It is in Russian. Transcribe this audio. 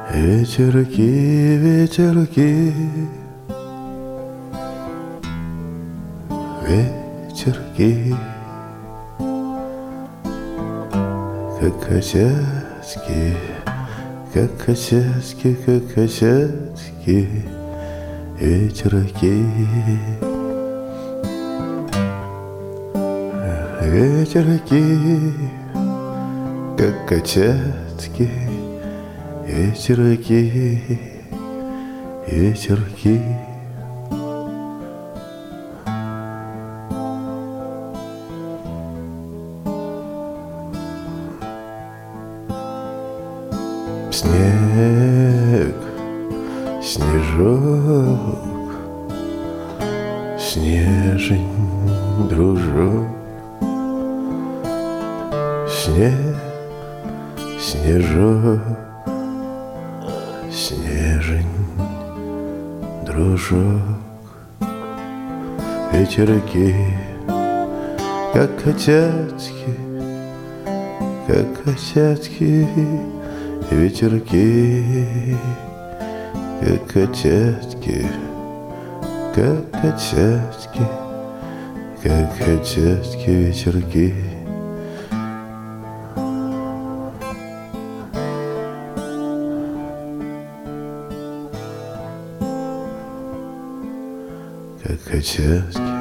Ветерки, ветерки, ветерки, как котятки, как котятки, как котятки, ветерки. Ветерки, как котятки, ветерки, ветерки. Снег, снежок, снежень, дружок. Снег, снежок, снежень, дружок. Ветерки, как котятки, как котятки, ветерки, как котятки, как котятки, как котятки, ветерки. Как котятки.